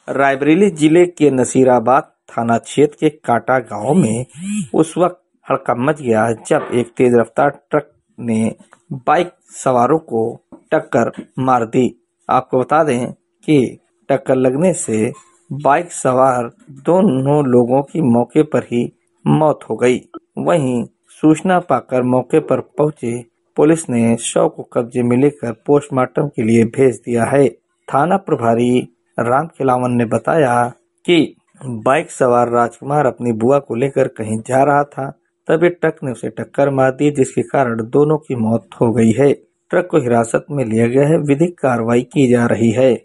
रायबरेली जिले के नसीराबाद थाना क्षेत्र के काटा गांव में उस वक्त हड़कंप मच गया जब एक तेज रफ्तार ट्रक ने बाइक सवारों को टक्कर मार दी। आपको बता दें कि टक्कर लगने से बाइक सवार दोनों लोगों की मौके पर ही मौत हो गई। वहीं सूचना पाकर मौके पर पहुंचे पुलिस ने शव को कब्जे में लेकर पोस्टमार्टम के लिए भेज दिया है। थाना प्रभारी राम खिलावन ने बताया कि बाइक सवार राजकुमार अपनी बुआ को लेकर कहीं जा रहा था, तभी ट्रक ने उसे टक्कर मार दी, जिसके कारण दोनों की मौत हो गई है। ट्रक को हिरासत में लिया गया है, विधिक कार्रवाई की जा रही है।